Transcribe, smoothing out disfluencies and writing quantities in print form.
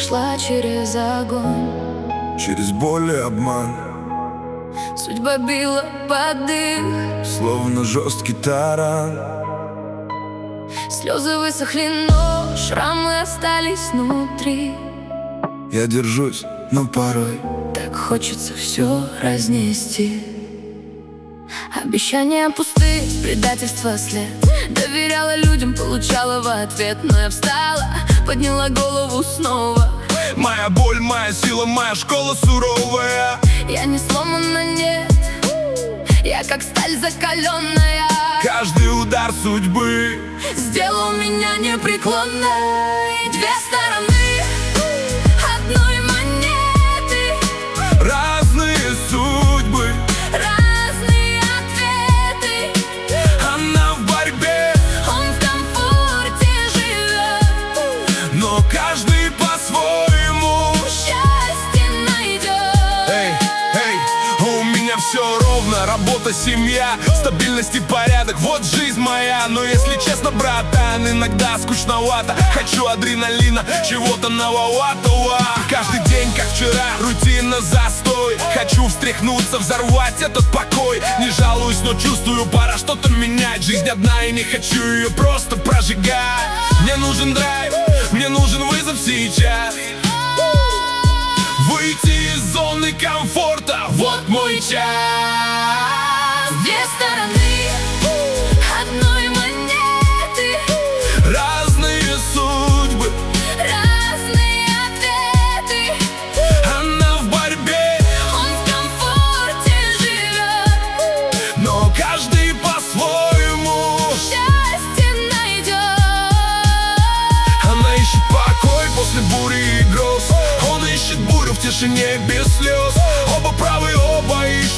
прошла через огонь, через боль и обман, судьба била под дых. словно жесткий таран. Слезы высохли, но шрамы остались внутри. Я держусь, но порой Так хочется все разнести. Обещания пусты, предательство след. Доверяла людям, получала в ответ. Но я встала, подняла голову снова. моя боль, моя сила, моя школа суровая. Я не сломана, нет, я как сталь закаленная. Каждый удар судьбы Сделал меня непреклонной. Две стороны одной монеты, разные судьбы, разные ответы. она в борьбе, Он в комфорте живет, но каждый по-своему. счастье найдет. Эй, у меня все ровно, работа, семья, стабильность и порядок, вот жизнь моя. Но если честно, братан, иногда скучновато. Хочу адреналина, чего-то нововатого. Каждый день, как вчера, рутина, застой. Хочу встряхнуться, взорвать этот покой. Не жалуюсь, но чувствую, пора что-то менять. Жизнь одна и не хочу ее просто прожигать. Мне нужен драйв, мне нужен вызов сейчас. Выйти из зоны комфорта, вот мой час. Две стороны одной монеты, Разные судьбы, разные ответы. она в борьбе, Он в комфорте живет, но каждый по-своему. счастье найдет. Она ищет покой после бури и гроз. Он ищет бурю в тишине без слез. Оба правы, оба ищут